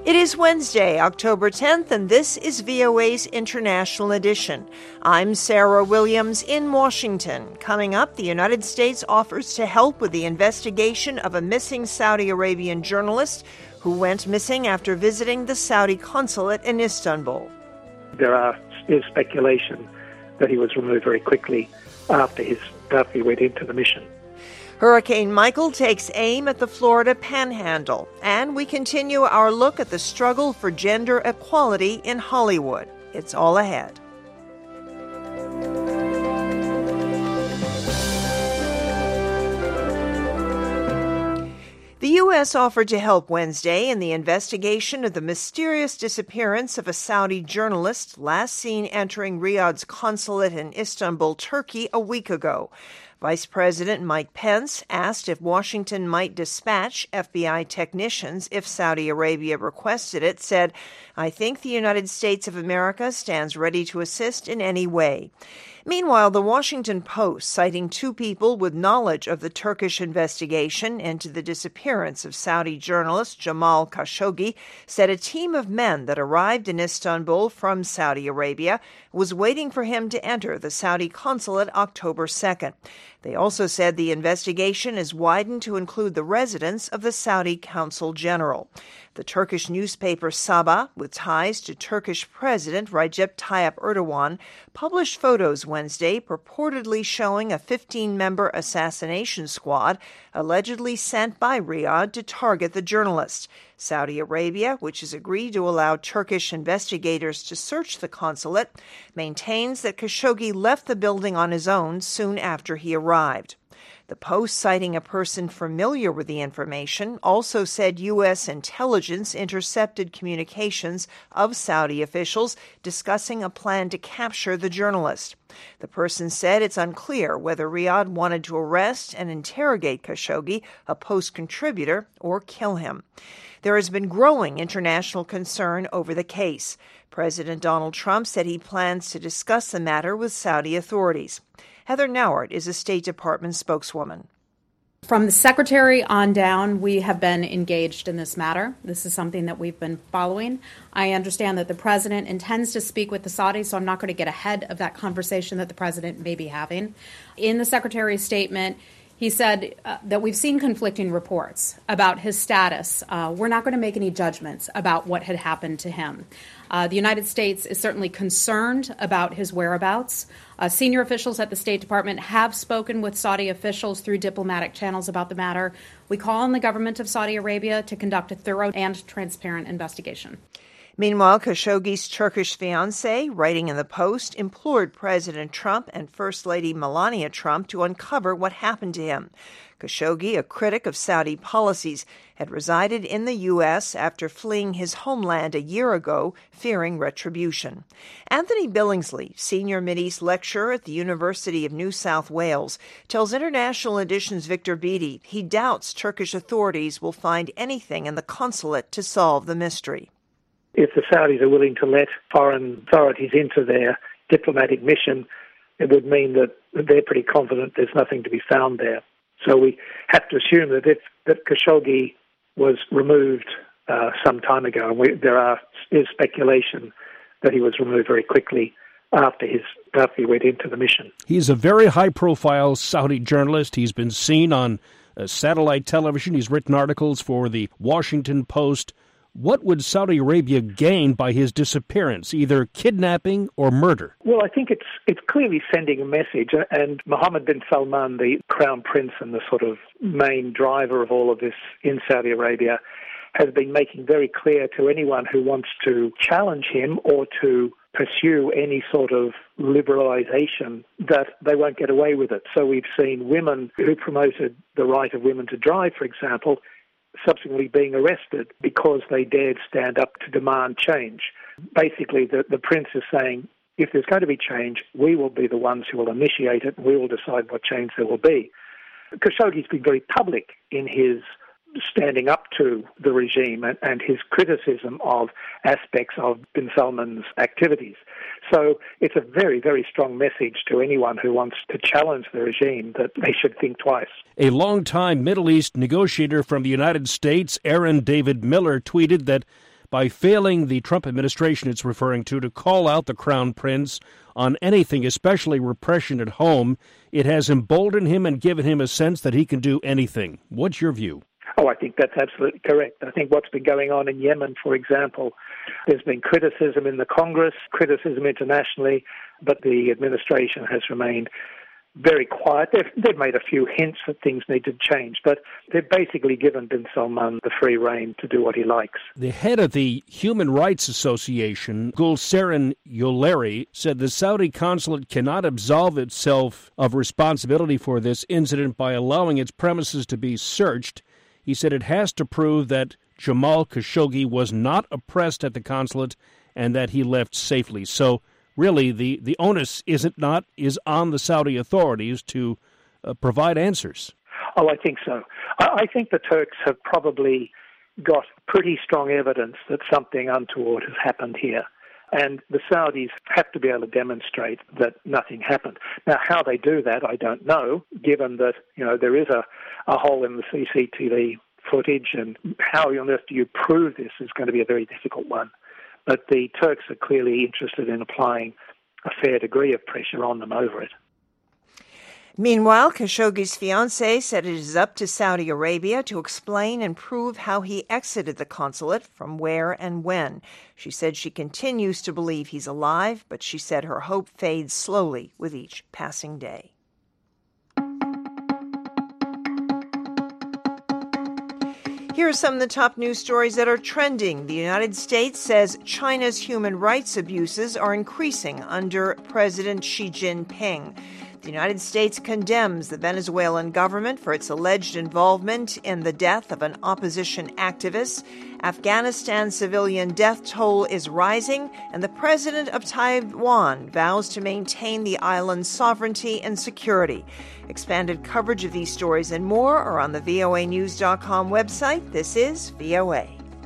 It is Wednesday, October 10th, and this is VOA's International Edition. I'm Sarah Williams in Washington. Coming up, the United States offers to help with the investigation of a missing Saudi Arabian journalist who went missing after visiting the Saudi consulate in Istanbul. There is speculation that he was removed very quickly after he went into the mission. Hurricane Michael takes aim at the Florida Panhandle, and we continue our look at the struggle for gender equality in Hollywood. It's all ahead. The U.S. offered to help Wednesday in the investigation of the mysterious disappearance of a Saudi journalist last seen entering Riyadh's consulate in Istanbul, Turkey, a week ago. Vice President Mike Pence asked if Washington might dispatch FBI technicians if Saudi Arabia requested it, said, "I think the United States of America stands ready to assist in any way." Meanwhile, the Washington Post, citing two people with knowledge of the Turkish investigation into the disappearance of Saudi journalist Jamal Khashoggi, said a team of men that arrived in Istanbul from Saudi Arabia was waiting for him to enter the Saudi consulate October 2nd. They also said the investigation is widened to include the residence of the Saudi Consul General. The Turkish newspaper Sabah, with ties to Turkish President Recep Tayyip Erdogan, published photos Wednesday purportedly showing a 15-member assassination squad allegedly sent by Riyadh to target the journalist. Saudi Arabia, which has agreed to allow Turkish investigators to search the consulate, maintains that Khashoggi left the building on his own soon after he arrived. The Post, citing a person familiar with the information, also said U.S. intelligence intercepted communications of Saudi officials discussing a plan to capture the journalist. The person said it's unclear whether Riyadh wanted to arrest and interrogate Khashoggi, a Post contributor, or kill him. There has been growing international concern over the case. President Donald Trump said he plans to discuss the matter with Saudi authorities. Heather Nauert is a State Department spokeswoman. From the Secretary on down, we have been engaged in this matter. This is something that we've been following. I understand that the President intends to speak with the Saudis, so I'm not going to get ahead of that conversation that the President may be having. In the Secretary's statement, he said that we've seen conflicting reports about his status. We're not going to make any judgments about what had happened to him. The United States is certainly concerned about his whereabouts. Senior officials at the State Department have spoken with Saudi officials through diplomatic channels about the matter. We call on the government of Saudi Arabia to conduct a thorough and transparent investigation. Meanwhile, Khashoggi's Turkish fiancé, writing in the Post, implored President Trump and First Lady Melania Trump to uncover what happened to him. Khashoggi, a critic of Saudi policies, had resided in the U.S. after fleeing his homeland a year ago, fearing retribution. Anthony Billingsley, senior Mideast lecturer at the University of New South Wales, tells International Edition's Victor Beattie he doubts Turkish authorities will find anything in the consulate to solve the mystery. If the Saudis are willing to let foreign authorities into their diplomatic mission, it would mean that they're pretty confident there's nothing to be found there. So we have to assume that Khashoggi was removed some time ago, and there is speculation that he was removed very quickly after he went into the mission. He's a very high-profile Saudi journalist. He's been seen on satellite television. He's written articles for the Washington Post. What would Saudi Arabia gain by his disappearance, either kidnapping or murder? Well, I think it's clearly sending a message, and Mohammed bin Salman, the crown prince and the sort of main driver of all of this in Saudi Arabia, has been making very clear to anyone who wants to challenge him or to pursue any sort of liberalisation that they won't get away with it. So we've seen women who promoted the right of women to drive, for example, subsequently being arrested because they dared stand up to demand change. Basically, the prince is saying, if there's going to be change, we will be the ones who will initiate it, and we will decide what change there will be. Khashoggi's been very public in his standing up to the regime and his criticism of aspects of bin Salman's activities. So it's a very, very strong message to anyone who wants to challenge the regime that they should think twice. A longtime Middle East negotiator from the United States, Aaron David Miller, tweeted that by failing the Trump administration it's referring to call out the Crown Prince on anything, especially repression at home. It has emboldened him and given him a sense that he can do anything. What's your view? Oh, I think that's absolutely correct. I think what's been going on in Yemen, for example, there's been criticism in the Congress, criticism internationally, but the administration has remained very quiet. They've made a few hints that things need to change, but they've basically given bin Salman the free rein to do what he likes. The head of the Human Rights Association, Gulseren Yoleri, said the Saudi consulate cannot absolve itself of responsibility for this incident by allowing its premises to be searched. He said it has to prove that Jamal Khashoggi was not oppressed at the consulate and that he left safely. So really, the onus is on the Saudi authorities to provide answers. Oh, I think so. I think the Turks have probably got pretty strong evidence that something untoward has happened here. And the Saudis have to be able to demonstrate that nothing happened. Now, how they do that, I don't know, given that, there is a hole in the CCTV footage, and how on earth do you prove this is going to be a very difficult one. But the Turks are clearly interested in applying a fair degree of pressure on them over it. Meanwhile, Khashoggi's fiancée said it is up to Saudi Arabia to explain and prove how he exited the consulate, from where and when. She said she continues to believe he's alive, but she said her hope fades slowly with each passing day. Here are some of the top news stories that are trending. The United States says China's human rights abuses are increasing under President Xi Jinping. The United States condemns the Venezuelan government for its alleged involvement in the death of an opposition activist. Afghanistan's civilian death toll is rising, and the president of Taiwan vows to maintain the island's sovereignty and security. Expanded coverage of these stories and more are on the voanews.com website. This is VOA.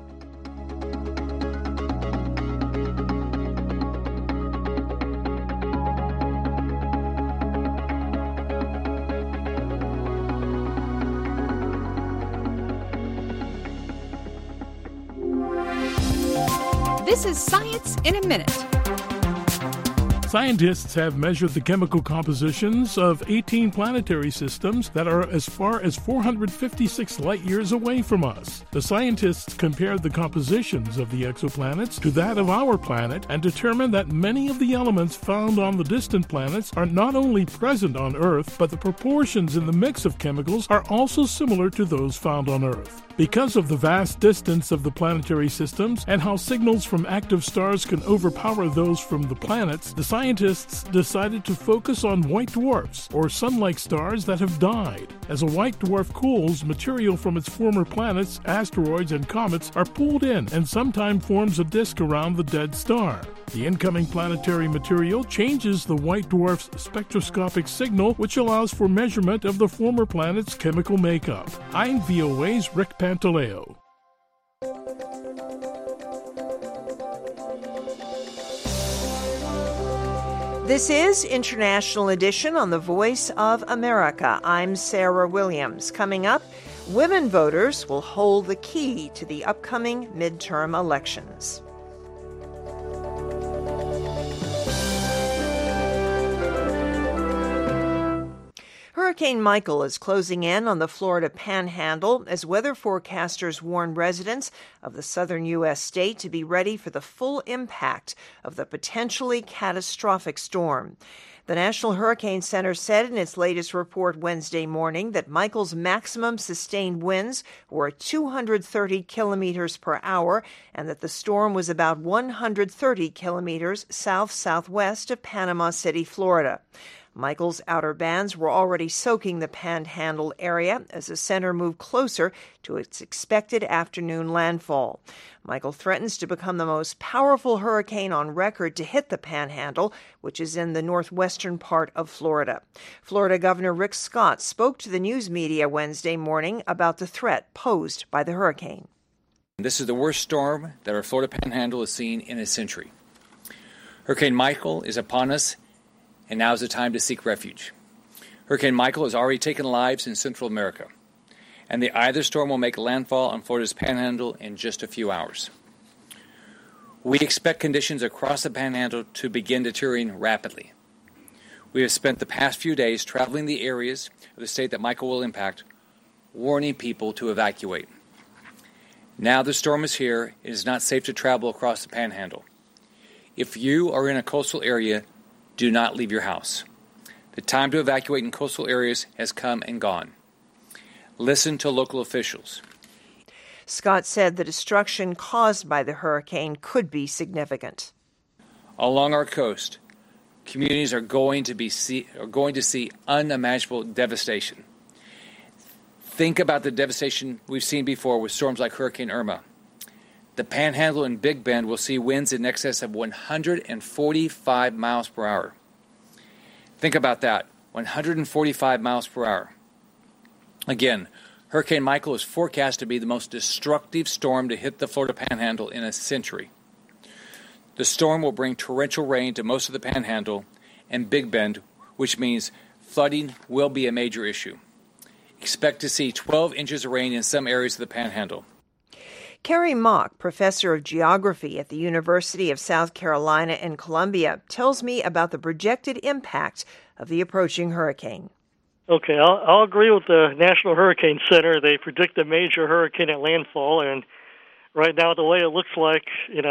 This is Science in a Minute. Scientists have measured the chemical compositions of 18 planetary systems that are as far as 456 light-years away from us. The scientists compared the compositions of the exoplanets to that of our planet and determined that many of the elements found on the distant planets are not only present on Earth, but the proportions in the mix of chemicals are also similar to those found on Earth. Because of the vast distance of the planetary systems and how signals from active stars can overpower those from the planets, the scientists decided to focus on white dwarfs, or sun-like stars that have died. As a white dwarf cools, material from its former planets, asteroids, and comets are pulled in and sometimes forms a disk around the dead star. The incoming planetary material changes the white dwarf's spectroscopic signal, which allows for measurement of the former planet's chemical makeup. I'm VOA's Rick Pantaleo. This is International Edition on the Voice of America. I'm Sarah Williams. Coming up, women voters will hold the key to the upcoming midterm elections. Hurricane Michael is closing in on the Florida Panhandle as weather forecasters warn residents of the southern U.S. state to be ready for the full impact of the potentially catastrophic storm. The National Hurricane Center said in its latest report Wednesday morning that Michael's maximum sustained winds were 230 kilometers per hour and that the storm was about 130 kilometers south-southwest of Panama City, Florida. Michael's outer bands were already soaking the Panhandle area as the center moved closer to its expected afternoon landfall. Michael threatens to become the most powerful hurricane on record to hit the Panhandle, which is in the northwestern part of Florida. Florida Governor Rick Scott spoke to the news media Wednesday morning about the threat posed by the hurricane. This is the worst storm that our Florida Panhandle has seen in a century. Hurricane Michael is upon us, and now is the time to seek refuge. Hurricane Michael has already taken lives in Central America, and the either storm will make landfall on Florida's Panhandle in just a few hours. We expect conditions across the Panhandle to begin deteriorating rapidly. We have spent the past few days traveling the areas of the state that Michael will impact, warning people to evacuate. Now the storm is here, it is not safe to travel across the Panhandle. If you are in a coastal area, do not leave your house. The time to evacuate in coastal areas has come and gone. Listen to local officials. Scott said the destruction caused by the hurricane could be significant. Along our coast, communities are going to see unimaginable devastation. Think about the devastation we've seen before with storms like Hurricane Irma. The Panhandle and Big Bend will see winds in excess of 145 miles per hour. Think about that, 145 miles per hour. Again, Hurricane Michael is forecast to be the most destructive storm to hit the Florida Panhandle in a century. The storm will bring torrential rain to most of the Panhandle and Big Bend, which means flooding will be a major issue. Expect to see 12 inches of rain in some areas of the Panhandle. Carrie Mock, professor of geography at the University of South Carolina in Columbia, tells me about the projected impact of the approaching hurricane. Okay, I'll agree with the National Hurricane Center. They predict a major hurricane at landfall, and right now the way it looks like,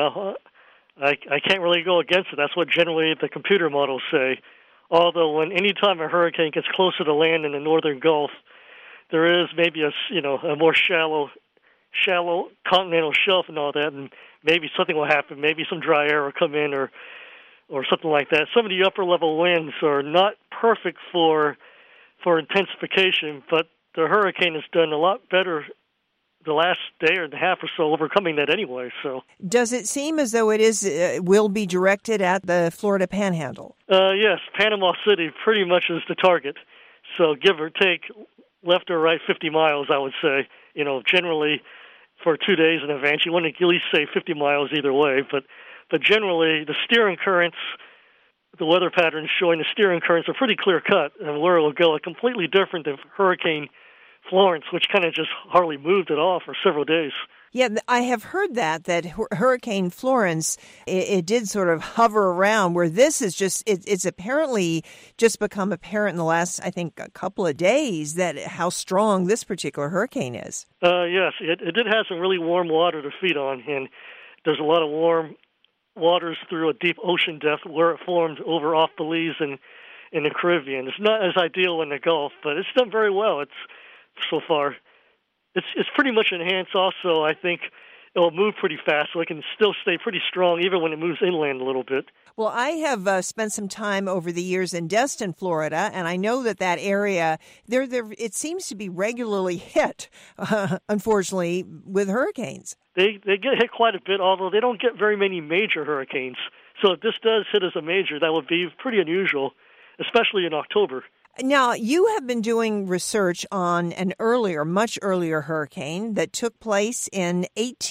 I can't really go against it. That's what generally the computer models say. Although any time a hurricane gets closer to land in the northern Gulf, there is maybe a more shallow continental shelf and all that, and maybe something will happen. Maybe some dry air will come in or something like that. Some of the upper level winds are not perfect for intensification, but the hurricane has done a lot better the last day and a half or so overcoming that anyway. So, does it seem as though it will be directed at the Florida Panhandle? Yes, Panama City pretty much is the target. So give or take, left or right, 50 miles, I would say. Generally for 2 days in advance, you want to at least say 50 miles either way. But generally, the steering currents, the weather patterns showing the steering currents are pretty clear cut, and where it will go are completely different than Hurricane Florence, which kind of just hardly moved at all for several days. Yeah, I have heard that Hurricane Florence, it did sort of hover around, where this is it's apparently just become apparent in the last, I think, a couple of days that how strong this particular hurricane is. Yes, it did have some really warm water to feed on, and there's a lot of warm waters through a deep ocean depth where it formed over off Belize and in the Caribbean. It's not as ideal in the Gulf, but it's done very well. So far. It's pretty much enhanced also. I think it will move pretty fast, so it can still stay pretty strong even when it moves inland a little bit. Well, I have spent some time over the years in Destin, Florida, and I know that area, it seems to be regularly hit, unfortunately, with hurricanes. They get hit quite a bit, although they don't get very many major hurricanes. So if this does hit as a major, that would be pretty unusual, especially in October. Now, you have been doing research on an much earlier hurricane that took place in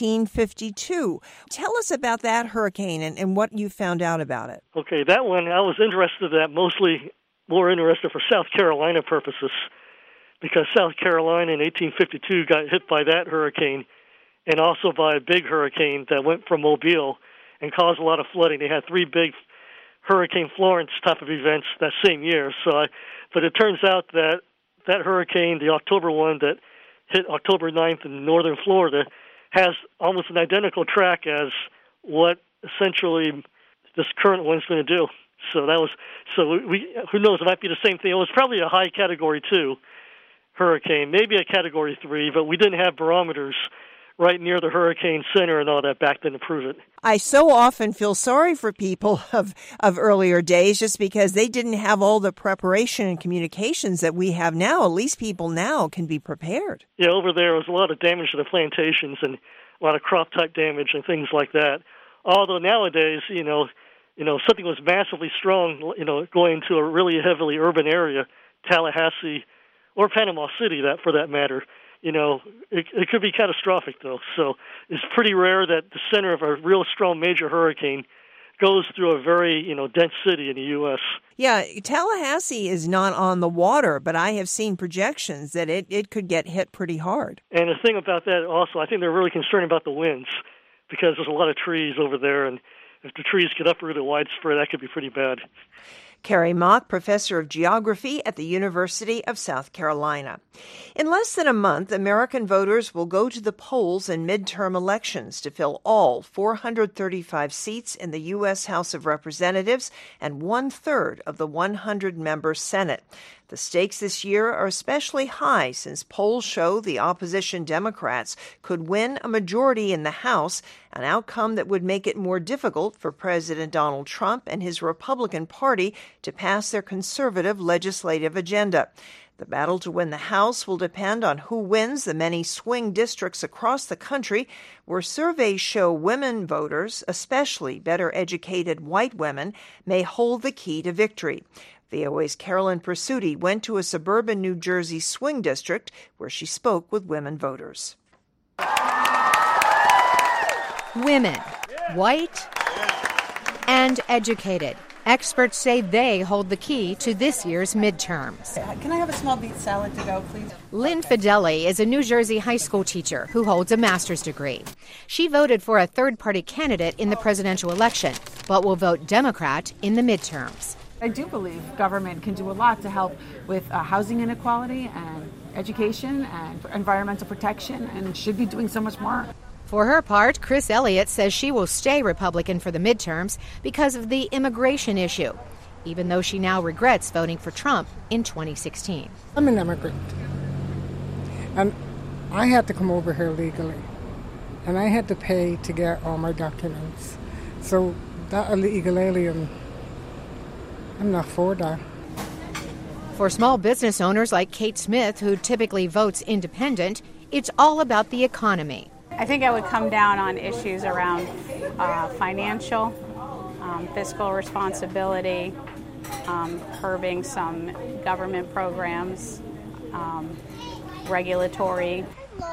1852. Tell us about that hurricane and what you found out about it. Okay, that one I was interested in, mostly more interested for South Carolina purposes, because South Carolina in 1852 got hit by that hurricane and also by a big hurricane that went from Mobile and caused a lot of flooding. They had 3 big Hurricane Florence type of events that same year. But it turns out that hurricane, the October one that hit October 9th in northern Florida, has almost an identical track as what essentially this current one's going to do. Who knows? It might be the same thing. It was probably a high Category 2 hurricane, maybe a Category 3, but we didn't have barometers right near the hurricane center and all that back then to prove it. I so often feel sorry for people of earlier days just because they didn't have all the preparation and communications that we have now. At least people now can be prepared. Yeah, over there was a lot of damage to the plantations and a lot of crop type damage and things like that. Although nowadays, something was massively strong, going to a really heavily urban area, Tallahassee or Panama City, that for that matter. It could be catastrophic, though. So it's pretty rare that the center of a real strong major hurricane goes through a very, dense city in the U.S. Yeah, Tallahassee is not on the water, but I have seen projections that it could get hit pretty hard. And the thing about that also, I think they're really concerned about the winds, because there's a lot of trees over there, and if the trees get uprooted widespread, that could be pretty bad. Carrie Mock, professor of geography at the University of South Carolina. In less than a month, American voters will go to the polls in midterm elections to fill all 435 seats in the U.S. House of Representatives and 1/3 of the 100-member Senate. The stakes this year are especially high since polls show the opposition Democrats could win a majority in the House, an outcome that would make it more difficult for President Donald Trump and his Republican Party to pass their conservative legislative agenda. The battle to win the House will depend on who wins the many swing districts across the country where surveys show women voters, especially better-educated white women, may hold the key to victory. VOA's Carolyn Pursuti went to a suburban New Jersey swing district where she spoke with women voters. Women, white and educated. Experts say they hold the key to this year's midterms. Can I have a small beet salad to go, please? Lynn Fideli is a New Jersey high school teacher who holds a master's degree. She voted for a third-party candidate in the presidential election, but will vote Democrat in the midterms. I do believe government can do a lot to help with housing inequality and education and environmental protection, and should be doing so much more. For her part, Chris Elliott says she will stay Republican for the midterms because of the immigration issue, even though she now regrets voting for Trump in 2016. I'm an immigrant, and I had to come over here legally, and I had to pay to get all my documents. So that illegal alien, I'm not for that. For small business owners like Kate Smith, who typically votes independent, it's all about the economy. I think it would come down on issues around financial, fiscal responsibility, curbing some government programs, regulatory.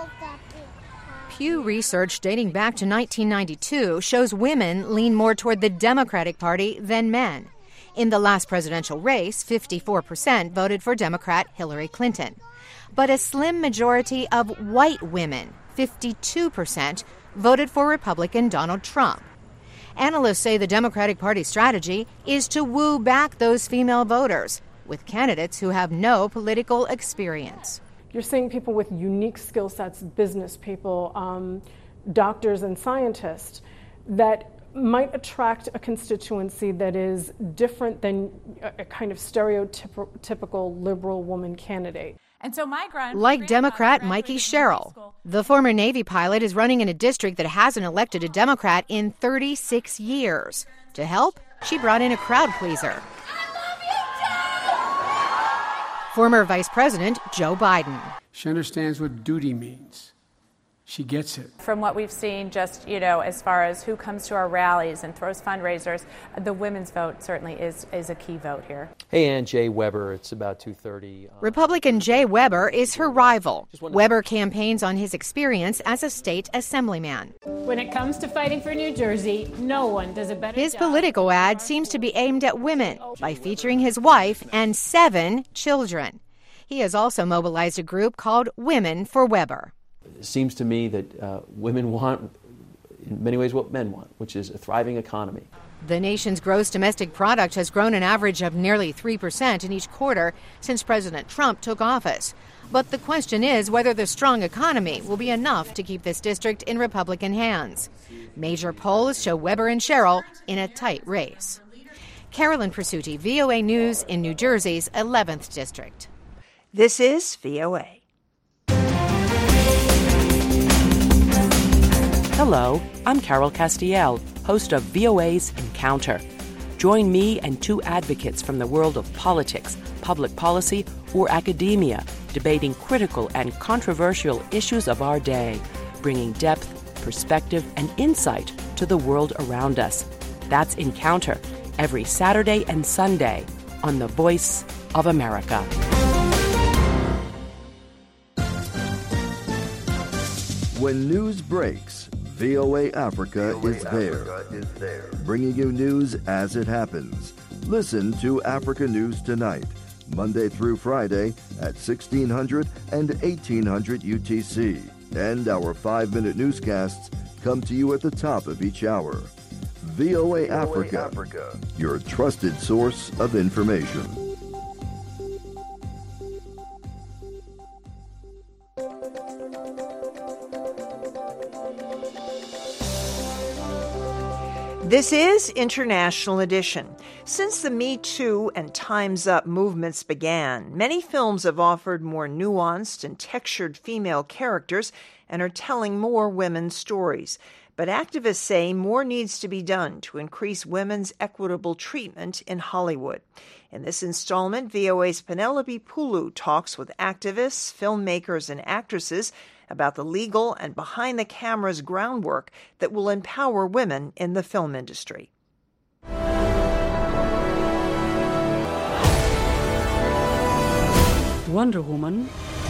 Pew Research dating back to 1992 shows women lean more toward the Democratic Party than men. In the last presidential race, 54% voted for Democrat Hillary Clinton. But a slim majority of white women, 52%, voted for Republican Donald Trump. Analysts say the Democratic Party's strategy is to woo back those female voters with candidates who have no political experience. You're seeing people with unique skill sets, business people, doctors and scientists, that might attract a constituency that is different than a kind of stereotypical liberal woman candidate. And so like Democrat Mikey Sherrill, the former Navy pilot is running in a district that hasn't elected a Democrat in 36 years. To help, she brought in a crowd pleaser. Former Vice President Joe Biden. She understands what duty means. She gets it. From what we've seen, just, as far as who comes to our rallies and throws fundraisers, the women's vote certainly is a key vote here. Hey, Ann, Jay Weber. It's about 2:30. Republican Jay Weber is her rival. Weber campaigns on his experience as a state assemblyman. When it comes to fighting for New Jersey, no one does a better job. His political ad seems to be aimed at women by featuring his wife and 7 children. He has also mobilized a group called Women for Weber. It seems to me that women want, in many ways, what men want, which is a thriving economy. The nation's gross domestic product has grown an average of nearly 3% in each quarter since President Trump took office. But the question is whether the strong economy will be enough to keep this district in Republican hands. Major polls show Weber and Sherrill in a tight race. Carolyn Pursuti, VOA News in New Jersey's 11th District. This is VOA. Hello, I'm Carol Castiel, host of VOA's Encounter. Join me and 2 advocates from the world of politics, public policy, or academia, debating critical and controversial issues of our day, bringing depth, perspective, and insight to the world around us. That's Encounter, every Saturday and Sunday on The Voice of America. When news breaks, VOA Africa is there, bringing you news as it happens. Listen to Africa News Tonight, Monday through Friday at 1600 and 1800 UTC, and our 5-minute newscasts come to you at the top of each hour. VOA Africa, your trusted source of information. This is International Edition. Since the Me Too and Time's Up movements began, many films have offered more nuanced and textured female characters and are telling more women's stories. But activists say more needs to be done to increase women's equitable treatment in Hollywood. In this installment, VOA's Penelope Pulu talks with activists, filmmakers, and actresses about the legal and behind-the-cameras groundwork that will empower women in the film industry. Wonder Woman,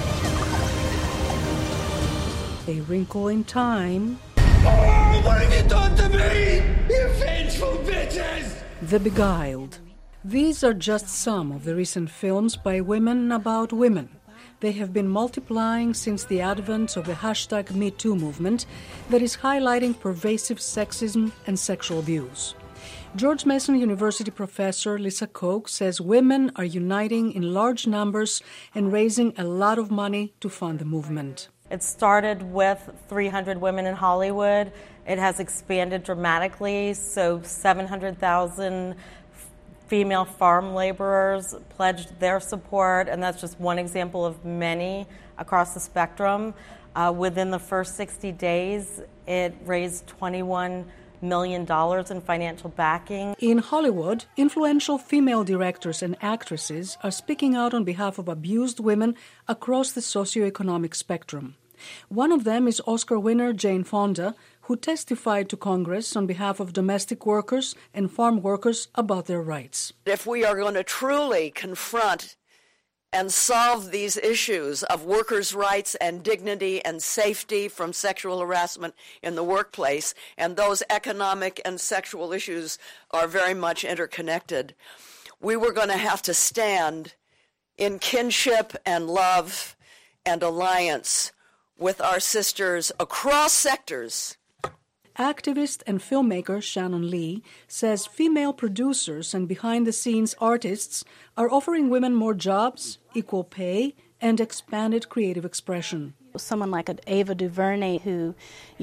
A Wrinkle in Time. Oh, what have you done to me, you vengeful bitches? The Beguiled. These are just some of the recent films by women about women. They have been multiplying since the advent of the hashtag #MeToo movement that is highlighting pervasive sexism and sexual abuse. George Mason University professor Lisa Koch says women are uniting in large numbers and raising a lot of money to fund the movement. It started with 300 women in Hollywood. It has expanded dramatically, so 700,000 female farm laborers pledged their support, and that's just one example of many across the spectrum. Within the first 60 days, it raised $21 million in financial backing. In Hollywood, influential female directors and actresses are speaking out on behalf of abused women across the socioeconomic spectrum. One of them is Oscar winner Jane Fonda, who testified to Congress on behalf of domestic workers and farm workers about their rights. If we are going to truly confront and solve these issues of workers' rights and dignity and safety from sexual harassment in the workplace, and those economic and sexual issues are very much interconnected, we were going to have to stand in kinship and love and alliance with our sisters across sectors. Activist and filmmaker Shannon Lee says female producers and behind-the-scenes artists are offering women more jobs, equal pay, and expanded creative expression. Someone like Ava DuVernay, who,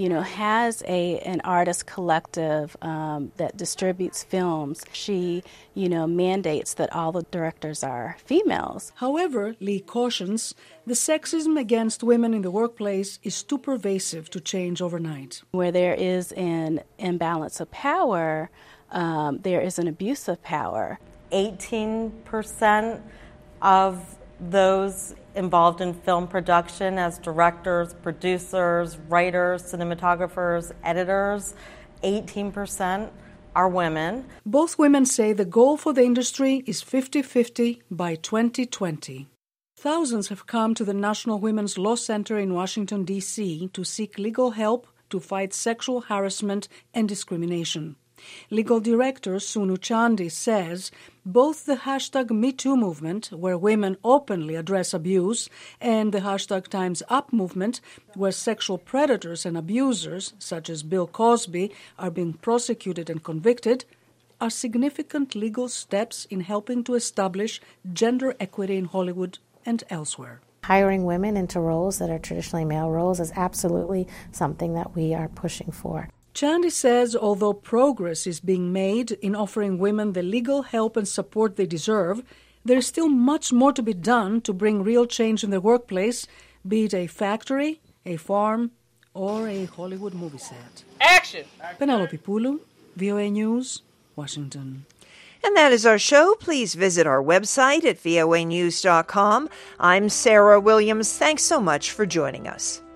has an artist collective that distributes films. She, mandates that all the directors are females. However, Lee cautions the sexism against women in the workplace is too pervasive to change overnight. Where there is an imbalance of power, there is an abuse of power. 18% of those involved in film production as directors, producers, writers, cinematographers, editors, 18% are women. Both women say the goal for the industry is 50-50 by 2020. Thousands have come to the National Women's Law Center in Washington, D.C. to seek legal help to fight sexual harassment and discrimination. Legal director Sunu Chandi says both the hashtag #MeToo movement, where women openly address abuse, and the hashtag Time's Up movement, where sexual predators and abusers, such as Bill Cosby, are being prosecuted and convicted, are significant legal steps in helping to establish gender equity in Hollywood and elsewhere. Hiring women into roles that are traditionally male roles is absolutely something that we are pushing for. Chandi says although progress is being made in offering women the legal help and support they deserve, there is still much more to be done to bring real change in the workplace, be it a factory, a farm, or a Hollywood movie set. Action! Penelope Pulu, VOA News, Washington. And that is our show. Please visit our website at voanews.com. I'm Sarah Williams. Thanks so much for joining us.